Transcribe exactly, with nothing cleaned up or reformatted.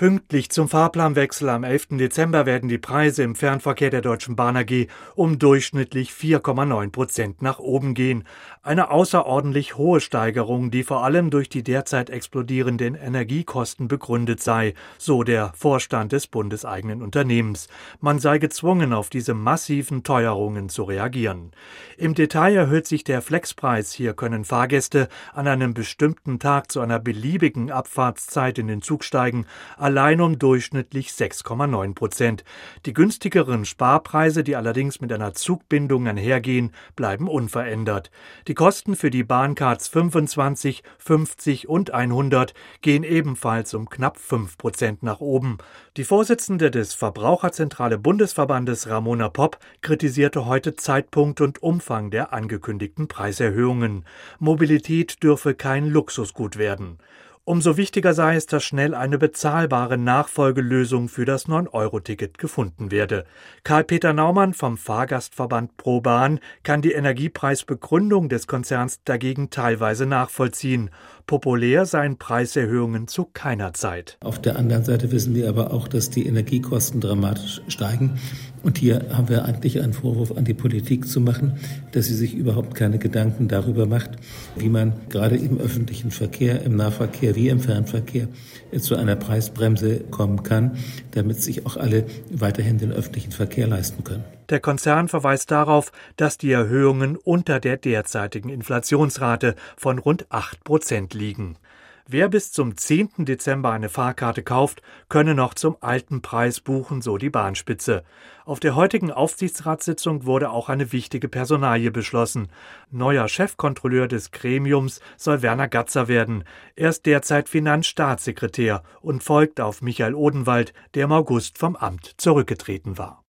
Pünktlich zum Fahrplanwechsel am elften Dezember werden die Preise im Fernverkehr der Deutschen Bahn A G um durchschnittlich vier Komma neun Prozent nach oben gehen. Eine außerordentlich hohe Steigerung, die vor allem durch die derzeit explodierenden Energiekosten begründet sei, so der Vorstand des bundeseigenen Unternehmens. Man sei gezwungen, auf diese massiven Teuerungen zu reagieren. Im Detail erhöht sich der Flexpreis. Hier können Fahrgäste an einem bestimmten Tag zu einer beliebigen Abfahrtszeit in den Zug steigen, allein um durchschnittlich sechs Komma neun Prozent. Die günstigeren Sparpreise, die allerdings mit einer Zugbindung einhergehen, bleiben unverändert. Die Kosten für die Bahncards fünfundzwanzig, fünfzig und hundert gehen ebenfalls um knapp fünf Prozent nach oben. Die Vorsitzende des Verbraucherzentrale Bundesverbandes Ramona Popp kritisierte heute Zeitpunkt und Umfang der angekündigten Preiserhöhungen. Mobilität dürfe kein Luxusgut werden. Umso wichtiger sei es, dass schnell eine bezahlbare Nachfolgelösung für das neun Euro Ticket gefunden werde. Karl-Peter Naumann vom Fahrgastverband ProBahn kann die Energiepreisbegründung des Konzerns dagegen teilweise nachvollziehen. Populär seien Preiserhöhungen zu keiner Zeit. Auf der anderen Seite wissen wir aber auch, dass die Energiekosten dramatisch steigen. Und hier haben wir eigentlich einen Vorwurf an die Politik zu machen, dass sie sich überhaupt keine Gedanken darüber macht, wie man gerade im öffentlichen Verkehr, im Nahverkehr wie im Fernverkehr zu einer Preisbremse kommen kann, damit sich auch alle weiterhin den öffentlichen Verkehr leisten können. Der Konzern verweist darauf, dass die Erhöhungen unter der derzeitigen Inflationsrate von rund acht Prozent liegen. Wer bis zum zehnten Dezember eine Fahrkarte kauft, könne noch zum alten Preis buchen, so die Bahnspitze. Auf der heutigen Aufsichtsratssitzung wurde auch eine wichtige Personalie beschlossen. Neuer Chefkontrolleur des Gremiums soll Werner Gatzer werden. Er ist derzeit Finanzstaatssekretär und folgt auf Michael Odenwald, der im August vom Amt zurückgetreten war.